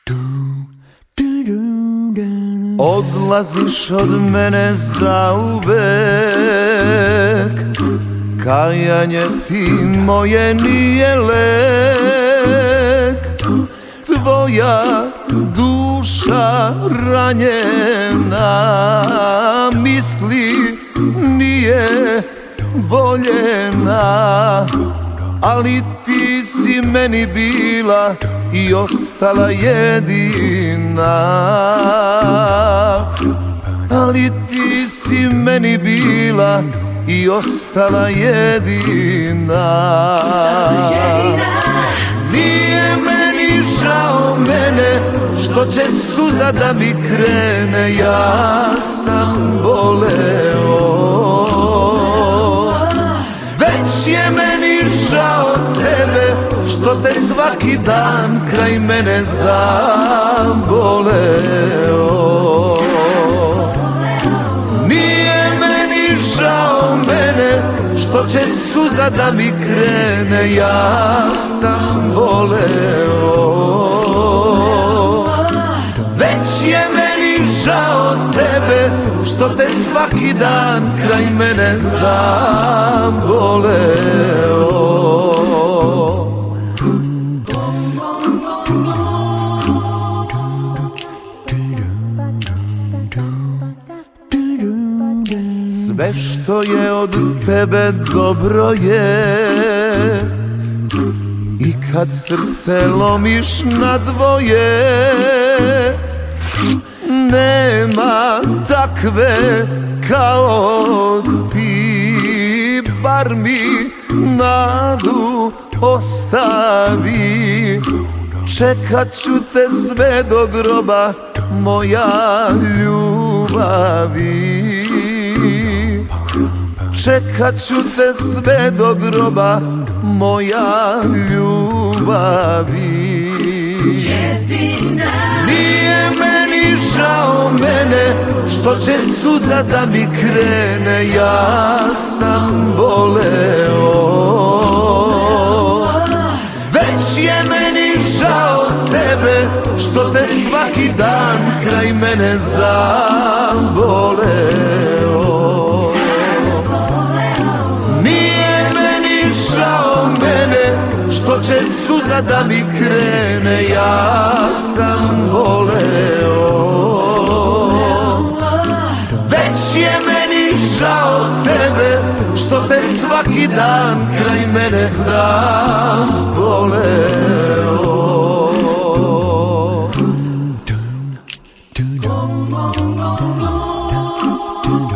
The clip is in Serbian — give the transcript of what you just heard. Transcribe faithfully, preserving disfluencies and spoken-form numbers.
Odlaziš od mene zauvek, kajanje ti moje nije lek. Tvoja duša ranjena misli nije voljena, ali ti si meni bila i ostala jedina. Ali ti si meni bila i ostala jedina. Nije meni žao mene što će suza da mi krene, ja sam boleo. Već je meni žao tebe što te svaki dan kraj mene zaboleo. Nije meni žao mene što će suza da mi krene, ja sam boleo. Već je meni žao tebe što te svaki dan kraj mene zaboleo. Sve što je od tebe dobro je, i kad srce lomiš na dvoje, nema takve kao ti, bar mi nadu ostavi. Čekat ću te sve do groba, moja ljubavi. Čekat ću te sve do groba, moja ljubavi. Nije meni žao mene što će suza da mi krene, ja sam boleo. Već je meni žao tebe što te svaki dan kraj mene zaboleo. Nije meni žao mene što će suza da mi krene, ja sam boleo. Već je meni žao tebe što te svaki dan kraj mene zaboleo.